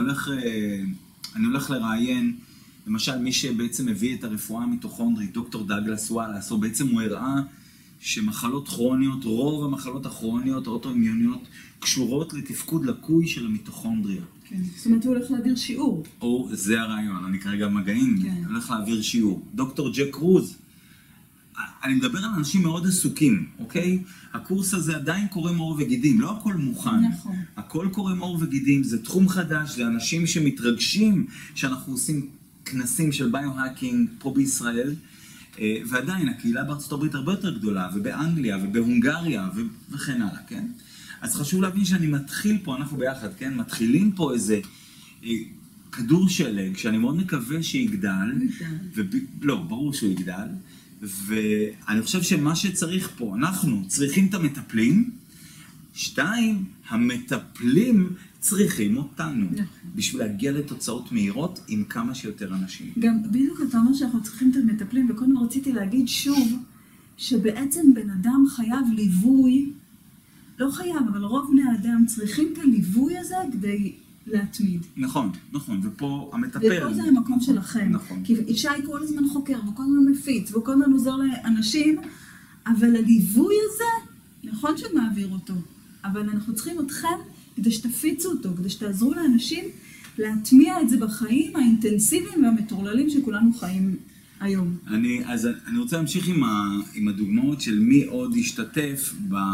אני הולך לראיין, למשל, מי שבעצם הביא את הרפואה המיטוכונדרית, דוקטור דאגלס וואלאס, או בעצם הוא הראה שמחלות כרוניות, רוב המחלות הכרוניות, האוטואימיוניות, קשורות לתפקוד לקוי של המיטוכונדריה. כן, זאת אומרת, הוא הולך להעביר שיעור. או, זה הרעיון, אני כרגע במגעים, אני הולך להעביר שיעור. דוקטור ג'ק רוז, אני מדבר על אנשים מאוד עסוקים, אוקיי? הקורס הזה עדיין קורא מאור וגידים, לא הכל מוכן. נכון. הכל קורא מאור וגידים, זה תחום חדש, זה אנשים שמתרגשים שאנחנו עושים כנסים של ביו-האקינג פה בישראל, ועדיין הקהילה בארצות הברית הרבה יותר גדולה, ובאנגליה ובהונגריה וכן הלאה, כן? אז חשוב להבין שאני מתחיל פה, אנחנו ביחד, כן? מתחילים פה איזה כדור שלג, שאני מאוד מקווה שיגדל. לא, ברור שהוא יגדל. ואני חושב שמה שצריך פה, אנחנו צריכים את המטפלים, 2, המטפלים צריכים אותנו, בשביל להגיע לתוצאות מהירות עם כמה שיותר אנשים. גם בדיוק אתה אומר שאנחנו צריכים את המטפלים, וקודם רציתי להגיד שוב, שבעצם בן אדם חייב ליווי, לא חייב, אבל רוב בני האדם צריכים את הליווי הזה כדי להתמיד. נכון, נכון, ופה המטפל... ופה זה המקום שלכם. נכון. כי ישי כל הזמן חוקר, וכל הזמן מפיץ, וכל הזמן עוזר לאנשים, אבל הליווי הזה, נכון שמעביר אותו, אבל אנחנו צריכים אתכם כדי שתפיצו אותו, כדי שתעזרו לאנשים להטמיע את זה בחיים האינטנסיביים והמטורללים שכולנו חיים היום. אז אני רוצה להמשיך עם הדוגמאות של מי עוד השתתף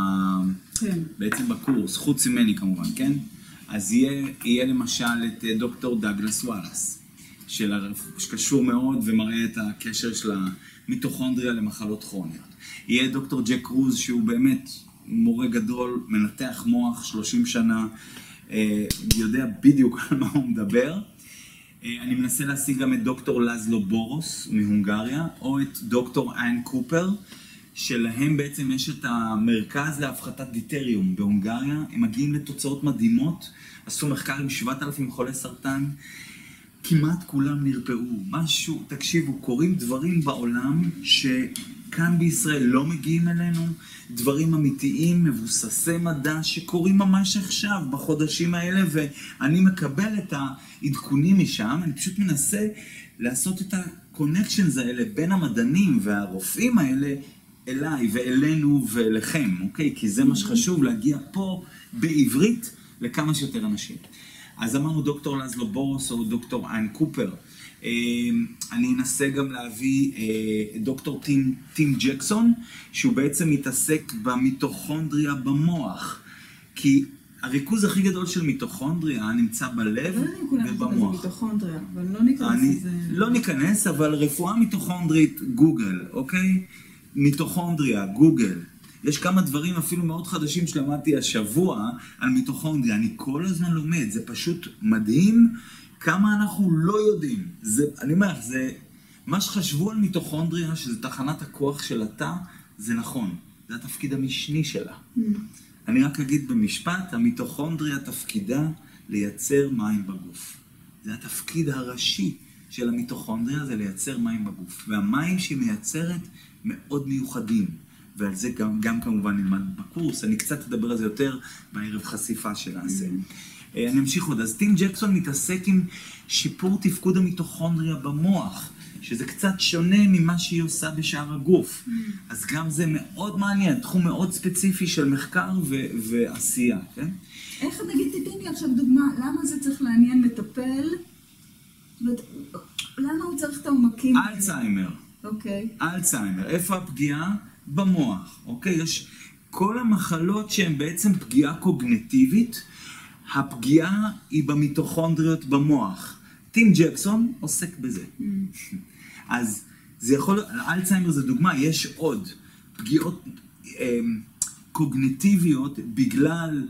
בעצם בקורס, חוץ ממני כמובן, כן? אז יהיה למשל את דוקטור דאגלס וואלאס, שקשור מאוד ומראה את הקשר של המיטוכונדריה למחלות כרוניות. יהיה דוקטור ג'ק רוז, שהוא באמת מורה גדול, מנתח מוח 30 שנה, יודע בדיוק על מה הוא מדבר. אני מנסה להשיג גם את דוקטור לזלו בורוס מהונגריה, או את דוקטור איין קופר, שלהם בעצם יש את המרכז להפחתת דיטריום בהונגריה. הם מגיעים לתוצאות מדהימות, עשו מחקר עם 7,000 חולי סרטן, כמעט כולם נרפאו. משהו, תקשיבו, קורים דברים בעולם שכאן בישראל לא מגיעים אלינו, דברים אמיתיים, מבוססי מדע, שקורים ממש עכשיו, בחודשים האלה, ואני מקבל את העדכונים משם. אני פשוט מנסה לעשות את הקונקשנס האלה בין המדענים והרופאים האלה אליי ואלינו ואליכם, אוקיי? כי זה מה שחשוב, להגיע פה בעברית לכמה שיותר אנשים. אז אמרנו דוקטור לזלו בורוס או דוקטור איין קופר. אני אנסה גם להביא דוקטור טים ג'קסון, שהוא בעצם מתעסק במיטוכונדריה במוח. כי הריכוז הכי גדול של מיטוכונדריה נמצא בלב ובמוח. מיטוכונדריה, אבל לא ניכנס לזה. לא ניכנס, אבל רפואה מיטוכונדרית, גוגל, אוקיי? מיטוכונדריה, גוגל. יש כמה דברים אפילו מאוד חדשים שלמדתי השבוע על מיטוכונדריה. אני כל הזמן לומד, זה פשוט מדהים כמה אנחנו לא יודעים. אני אומר, זה מה שחשבו על מיטוכונדריה, שזה תחנת הכוח של התא, זה נכון. זה התפקיד המשני שלה. אני רק אגיד במשפט, המיטוכונדריה תפקידה לייצר מים בגוף. זה התפקיד הראשי של המיטוכונדריה, זה לייצר מים בגוף. והמים שהיא מייצרת מאוד מיוחדים. ועל זה גם כמובן נלמד בקורס. אני קצת אדבר על זה יותר בערב חשיפה שנעשה. אני אמשיך עוד. אז טים ג'קסון מתעסק עם שיפור תפקוד המיטוכונדריה במוח, שזה קצת שונה ממה שהיא עושה בשאר הגוף. אז גם זה מאוד מעניין, תחום מאוד ספציפי של מחקר ועשייה, כן? איך נגיד, תיתן לי עכשיו דוגמה, למה זה צריך לעניין מטפל? למה הוא צריך את העומקים? אלצהיימר. אוקיי. אלצהיימר. איפה הפגיעה? במוח, אוקיי? יש כל המחלות שהן בעצם פגיעה קוגניטיבית, הפגיעה היא במיטוכונדריות במוח. טים ג'קסון עוסק בזה. אז זה יכול, אלצהיימר זה דוגמה, יש עוד פגיעות קוגניטיביות בגלל,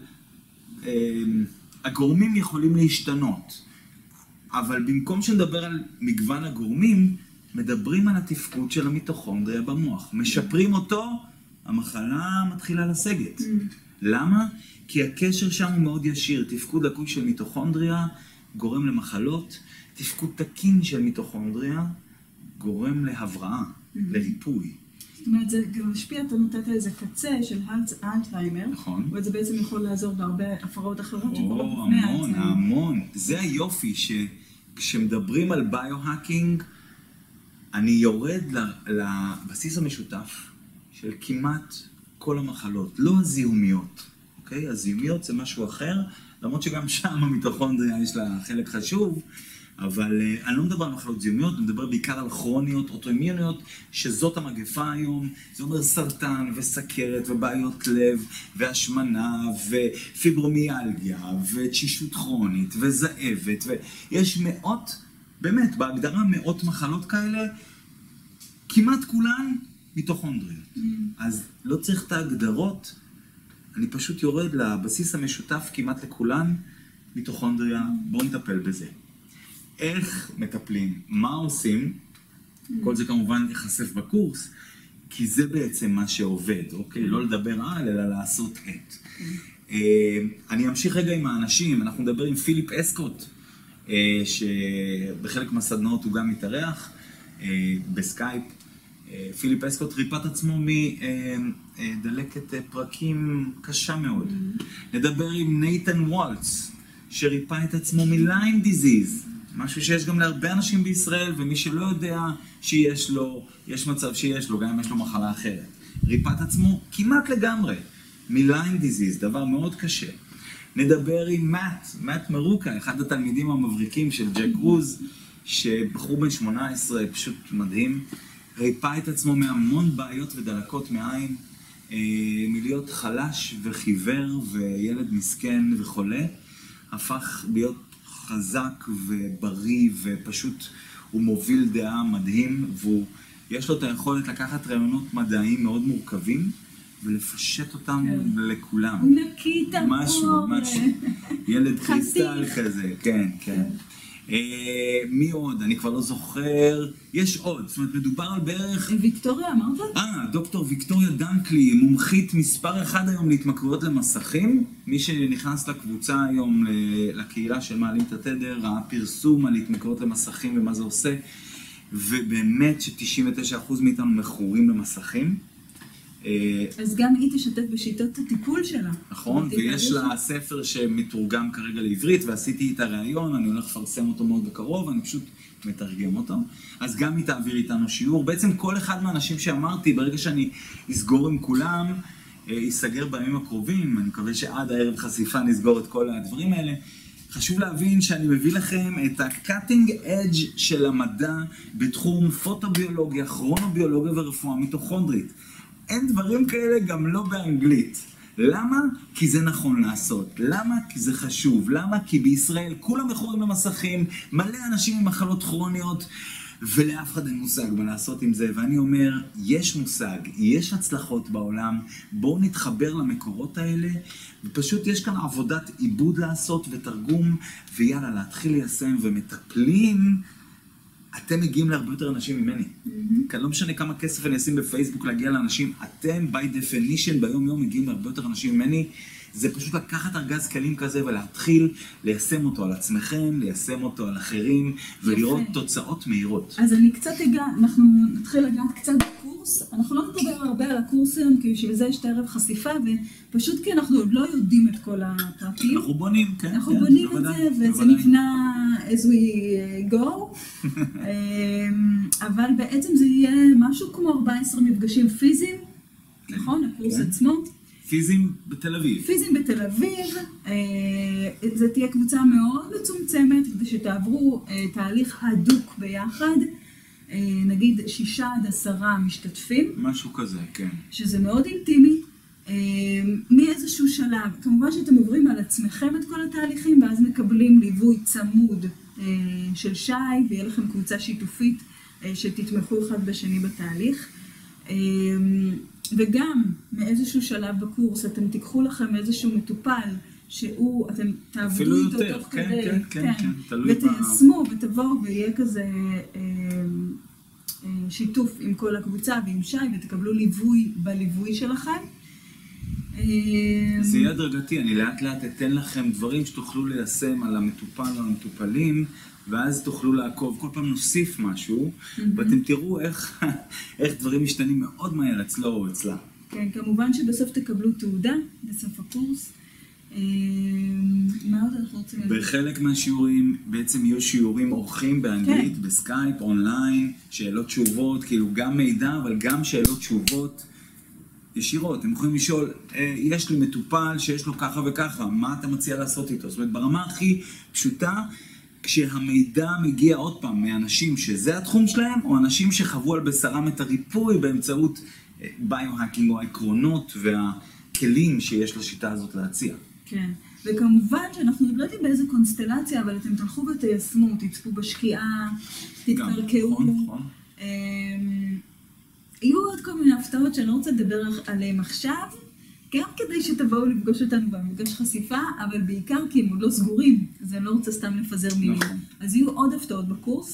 הגורמים יכולים להשתנות. אבל במקום שנדבר על מגוון הגורמים, מדברים על התפקוד של המיטוכונדריה במוח. משפרים אותו, המחלה מתחילה לסגת. למה? כי הקשר שם הוא מאוד ישיר. תפקוד לקוי של מיטוכונדריה גורם למחלות, תפקוד תקין של מיטוכונדריה גורם להבראה, לריפוי. זאת אומרת, זה גם משפיע, אתה נותנת איזה קצה של אלצהיימר. נכון. וזה בעצם יכול לעזור בהרבה הפרעות אחרות שקורות לפני האלצהיימר. המון. זה היופי שכשמדברים על ביו-האקינג, אני יורד לבסיס המשותף של כמעט כל המחלות, לא הזיהומיות, אוקיי? הזיהומיות זה משהו אחר, למרות שגם שם המיטוכונדריה יש לה חלק חשוב, אבל אני לא מדבר על מחלות זיהומיות, אני מדבר בעיקר על כרוניות, אוטואימוניות, שזאת המגפה היום. זה אומר סרטן וסכרת ובעיות לב והשמנה ופיברומיאלגיה ותשישות כרונית וזאבת, ויש מאות, באמת, בהגדרה מאות מחלות כאלה, כמעט כולן מיטוכונדריות. אז לא צריך את ההגדרות, אני פשוט יורד לבסיס המשותף כמעט לכולן, מיטוכונדריה, בואו נטפל בזה. איך מטפלים? מה עושים? כל זה כמובן ייחשף בקורס, כי זה בעצם מה שעובד, אוקיי? לא לדבר על, אלא לעשות את. אני אמשיך רגע עם האנשים, אנחנו נדבר עם פיליפ אסקוט, שבחלק מהסדנאות הוא גם מתארח, בסקייפ. פיליפ אסקוט ריפא את עצמו מדלקת פרקים קשה מאוד. נדבר עם נייתן וולץ, שריפא את עצמו מליין דיזיז, משהו שיש גם להרבה אנשים בישראל, ומי שלא יודע שיש לו, יש מצב שיש לו, גם אם יש לו מחלה אחרת. ריפא את עצמו כמעט לגמרי מליין דיזיז, דבר מאוד קשה. נדבר עם מאט מרוקה, אחד התלמידים המבריקים של ג'ק רוז, שבחור בן 18, פשוט מדהים, ריפא את עצמו מהמון בעיות ודלקות מעין, מלהיות חלש וחיוור וילד מסכן וחולה, הפך להיות חזק ובריא, ופשוט הוא מוביל דעה מדהים, ויש לו את היכולת לקחת רעיונות מדעיים מאוד מורכבים, ולפשט אותם לכולם. הוא נקי את משהו. ילד קריסטל כזה, כן, כן. מי עוד? אני כבר לא זוכר. יש עוד, זאת אומרת, מדובר על בערך... ויקטוריה, אמרת? דוקטור ויקטוריה דנקלי, מומחית מספר אחד היום להתמכרויות למסכים. מי שנכנס לקבוצה היום, לקהילה של מעלים את התדר, הפרסום על התמכרויות למסכים ומה זה עושה, ובאמת ש-99% מאיתנו מכורים למסכים. אז גם היא תשתף בשיטות הטיפול שלה. נכון, ויש לה ספר שמתורגם כרגע לעברית, ועשיתי את הרעיון, אני הולך לפרסם אותו מאוד בקרוב, אני פשוט מתרגם אותו. אז גם היא תעביר איתנו שיעור. בעצם כל אחד מהאנשים שאמרתי, ברגע שאני אסגור עם כולם, ייסגר בימים הקרובים, אני מקווה שעד הערב חשיפה נסגור את כל הדברים האלה. חשוב להבין שאני מביא לכם את ה-cutting edge של המדע בתחום פוטוביולוגיה, כרונוביולוגיה ורפואה מיטוכונדרית. אין דברים כאלה גם לא באנגלית. למה? כי זה נכון לעשות. למה? כי זה חשוב. למה? כי בישראל כולם מכורים למסכים, מלא אנשים עם מחלות כרוניות, ולאף אחד אין מושג מה לעשות עם זה. ואני אומר, יש מושג, יש הצלחות בעולם, בואו נתחבר למקורות האלה, ופשוט יש כאן עבודת עיבוד לעשות ותרגום, ויאללה, להתחיל ליישם ומטפלים. אתם מגיעים להרבה יותר אנשים ממני. כי לא משנה כמה כסף אני אשים בפייסבוק להגיע לאנשים, אתם by definition ביום יום מגיעים להרבה יותר אנשים ממני. זה פשוט לקחת ארגז כלים כזה ולהתחיל ליישם אותו על עצמכם, ליישם אותו על אחרים, ולראות תוצאות מהירות. אז אני קצת אנחנו נתחיל לגעת קצת בקורס. אנחנו לא נדבר הרבה על הקורס היום, כי בשביל זה יש את הערב חשיפה, ופשוט כי אנחנו עוד לא יודעים את כל הפרטים. אנחנו בונים, כן. אנחנו בונים את זה, וזה נבנה as we go. אבל בעצם זה יהיה משהו כמו 14 מפגשים פיזיים, נכון? הקורס עצמו. פיזיים בתל אביב. פיזיים בתל אביב, זה תהיה קבוצה מאוד מצומצמת, כדי שתעברו תהליך הדוק ביחד, נגיד 6 עד 10 משתתפים. משהו כזה, כן. שזה מאוד אינטימי, מאיזשהו שלב. כמובן שאתם עוברים על עצמכם את כל התהליכים, ואז מקבלים ליווי צמוד של שי, ויהיה לכם קבוצה שיתופית שתתמכו אחד בשני בתהליך. וגם מאיזשהו שלב בקורס אתם תיקחו לכם איזשהו מטופל שהוא, אתם תעבדו איתו תוך כדי, כן, ותיישמו ותבואו ויהיה כזה שיתוף עם כל הקבוצה ועם שי ותקבלו ליווי בליווי שלכם. זה יהיה הדרגתי, אני לאט לאט אתן לכם דברים שתוכלו ליישם על המטופל או המטופלים, ואז תוכלו לעקוב, כל פעם נוסיף משהו, ואתם תראו איך דברים משתנים מאוד מהר אצלו או אצלה. כן, כמובן שבסוף תקבלו תעודה, בסוף הקורס. מה עוד אנחנו רוצים להגיד? בחלק מהשיעורים בעצם יהיו שיעורים אורחים באנגלית, בסקייפ, אונליין, שאלות תשובות, כאילו גם מידע, אבל גם שאלות תשובות ישירות. אתם יכולים לשאול, יש לי מטופל שיש לו ככה וככה, מה אתה מציע לעשות איתו? זאת אומרת, ברמה הכי פשוטה, כשהמידע מגיע עוד פעם מאנשים שזה התחום שלהם, או אנשים שחוו על בשרם את הריפוי באמצעות ביו-האקינג או העקרונות והכלים שיש לשיטה הזאת להציע. כן, וכמובן שאנחנו לא יודעים באיזה קונסטלציה, אבל אתם תלכו ותיישמו, תצפו בשקיעה, תתקרקעו. נכון. יהיו עוד כל מיני הפתעות שאני לא רוצה לדבר עליהן עכשיו, גם כדי שתבואו לפגוש אותנו במפגש חשיפה, אבל בעיקר כי הם עוד לא סגורים, אז אני לא רוצה סתם לפזר מילים. אז יהיו עוד הפתעות בקורס.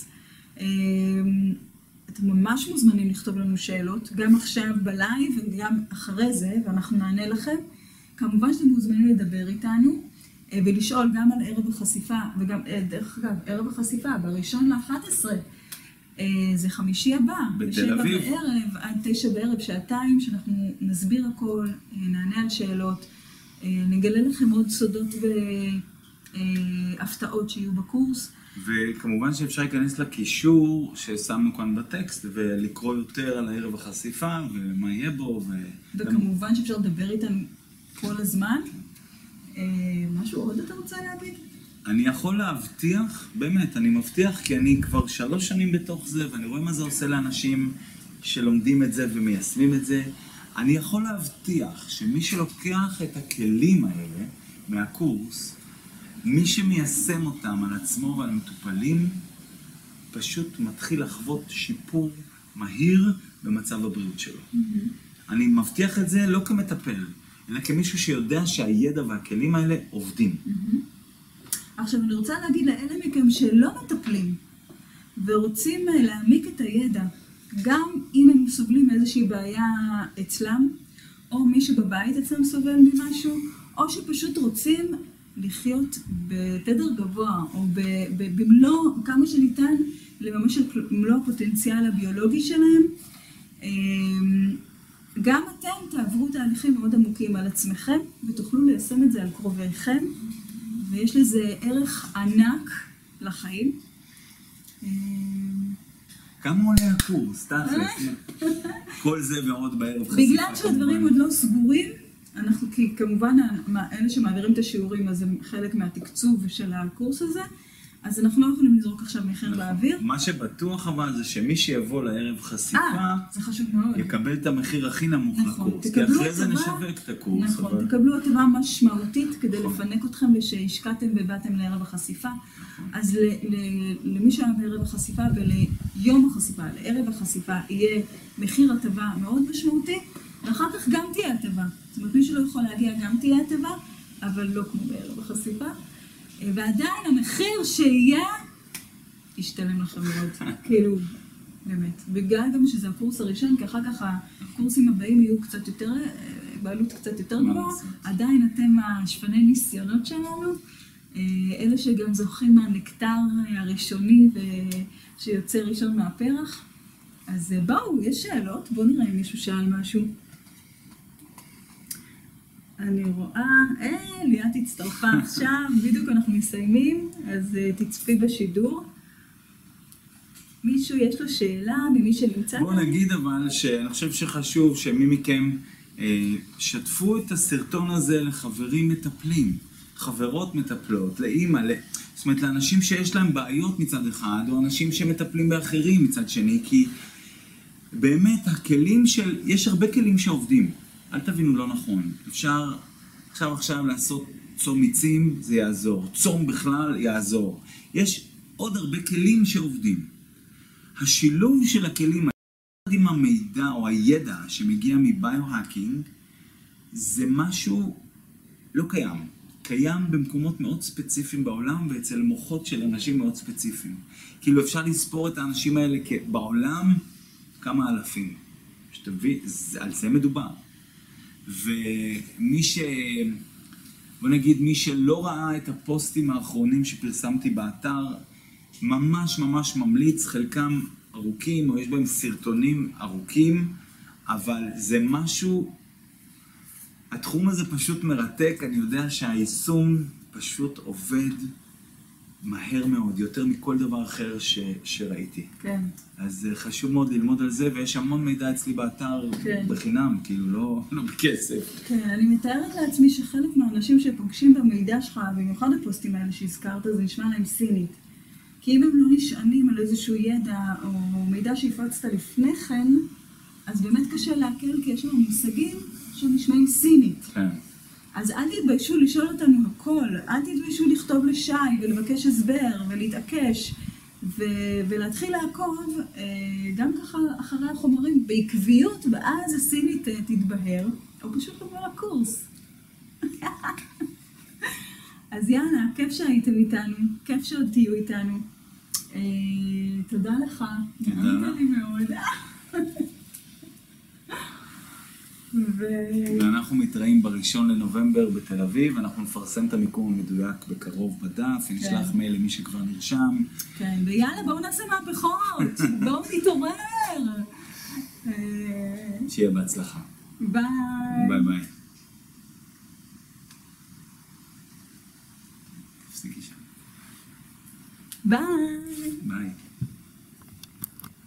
אתם ממש מוזמנים לכתוב לנו שאלות, גם עכשיו בלייב וגם אחרי זה, ואנחנו נענה לכם. כמובן שאתם מוזמנים לדבר איתנו, ולשאול גם על ערב החשיפה, וגם, דרך אגב, ערב החשיפה, ב1/11, זה חמישי הבא, בתל אביב. ב7 בערב, עד 9 בערב, שעתיים, שאנחנו נסביר הכל, נענה על שאלות, נגלה לכם עוד סודות והפתעות שיהיו בקורס. וכמובן שאפשר להיכנס לקישור ששמנו כאן בטקסט, ולקרוא יותר על הערב החשיפה, ומה יהיה בו. וכמובן שאפשר לדבר איתנו כל הזמן. משהו עוד אתה רוצה להגיד? אני יכול להבטיח, באמת, אני מבטיח, כי אני כבר 3 שנים בתוך זה, ואני רואה מה זה עושה לאנשים שלומדים את זה ומיישמים את זה. אני יכול להבטיח שמי שלוקח את הכלים האלה מהקורס, מי שמיישם אותם על עצמו ועל המטופלים, פשוט מתחיל לחוות שיפור מהיר במצב הבריאות שלו. אני מבטיח את זה לא כמטפל, אלא כמישהו שיודע שהידע והכלים האלה עובדים. עכשיו, אני רוצה להגיד לאלה מכם שלא מטפלים, ורוצים להעמיק את הידע, גם אם הם סובלים מאיזושהי בעיה אצלם, או מי שבבית אצלם סובל ממשהו, או שפשוט רוצים לחיות בתדר גבוה, או במלוא, כמה שניתן, לממש את מלוא הפוטנציאל הביולוגי שלהם. גם אתם תעברו תהליכים מאוד עמוקים על עצמכם, ותוכלו ליישם את זה על קרוביכם, ויש לזה ערך ענק לחיים. כמה עולה הקורס? תכלס. כל זה ועוד בערב חשיפה. בגלל שהדברים עוד לא סגורים, אנחנו, כי כמובן, אלה שמעבירים את השיעורים, אז הם חלק מהתקצוב של הקורס הזה, אז אנחנו לא יכולים לזרוק עכשיו מחיר באוויר. מה שבטוח אבל זה שמי שיבוא לערב חשיפה, זה חשוב מאוד. יקבל את המחיר הכי נמוך לקורס, כי אחרי זה נשווק את הקורס. נכון, תקבלו הטבה משמעותית כדי לפנק אתכם לשהשקעתם ובאתם לערב החשיפה. אז למי שהיה בערב החשיפה וליום החשיפה, לערב החשיפה, יהיה מחיר הטבה מאוד משמעותי, ואחר כך גם תהיה הטבה. זאת אומרת, מי שלא יכול להגיע גם תהיה הטבה, אבל לא כמו בערב החשיפה. ועדיין המחיר שיהיה ישתלם לכם מאוד, כאילו, באמת. בגלל גם שזה הקורס הראשון, כי אחר כך הקורסים הבאים יהיו קצת יותר, בעלות קצת יותר גבוהה, עדיין אתם השפני ניסיונות שלנו, אלה שגם זוכים מהנקטר הראשוני שיוצא ראשון מהפרח. אז בואו, יש שאלות, בואו נראה אם מישהו שאל משהו. אני רואה, ליאת הצטרפה עכשיו, בדיוק אנחנו מסיימים, אז תצפי בשידור. מישהו יש לו שאלה ממי שנמצא? בוא נגיד אבל שאני חושב שחשוב שמי מכם שתפו את הסרטון הזה לחברים מטפלים, חברות מטפלות, לאמא, זאת אומרת לאנשים שיש להם בעיות מצד אחד, או אנשים שמטפלים באחרים מצד שני, כי באמת הכלים יש הרבה כלים שעובדים. אל תבינו לא נכון. אפשר עכשיו לעשות צום מיצים, זה יעזור. צום בכלל יעזור. יש עוד הרבה כלים שעובדים. השילוב של הכלים עם המידע או הידע שמגיע מביו-האקינג, זה משהו לא קיים. קיים במקומות מאוד ספציפיים בעולם ואצל מוחות של אנשים מאוד ספציפיים. כאילו אפשר לספור את האנשים האלה בעולם כמה אלפים. שתבין, על זה מדובר. ומי בוא נגיד, מי שלא ראה את הפוסטים האחרונים שפרסמתי באתר, ממש ממש ממליץ, חלקם ארוכים, או יש בהם סרטונים ארוכים, אבל זה משהו, התחום הזה פשוט מרתק, אני יודע שהיישום פשוט עובד מהר מאוד, יותר מכל דבר אחר שראיתי. כן. אז חשוב מאוד ללמוד על זה, ויש המון מידע אצלי באתר בחינם, כאילו לא בכסף. כן, אני מתארת לעצמי שחלק מהאנשים שפוגשים במידע שלך, במיוחד הפוסטים האלה שהזכרת, זה נשמע להם סינית. כי אם הם לא נשענים על איזשהו ידע או מידע שהפצת לפני כן, אז באמת קשה להקל, כי יש לנו מושגים שנשמעים סינית. כן. אז אל תתביישו לשאול אותנו הכל, אל תתביישו לכתוב לשי ולבקש הסבר ולהתעקש ולהתחיל לעקוב גם ככה אחרי החומרים בעקביות, ואז הסינית תתבהר, או פשוט לבוא לקורס. אז יאללה, כיף שהייתם איתנו, כיף שעוד תהיו איתנו. תודה לך. תודה. נעמת לי מאוד. ואנחנו מתראים בראשון לנובמבר בתל אביב, אנחנו נפרסם את המיקום המדויק בקרוב בדף, נשלח מייל למי שכבר נרשם. כן, ויאללה, בואו נעשה מהפכות, בואו נתעורר. שיהיה בהצלחה. ביי. ביי ביי. תפסיקי שם. ביי. ביי.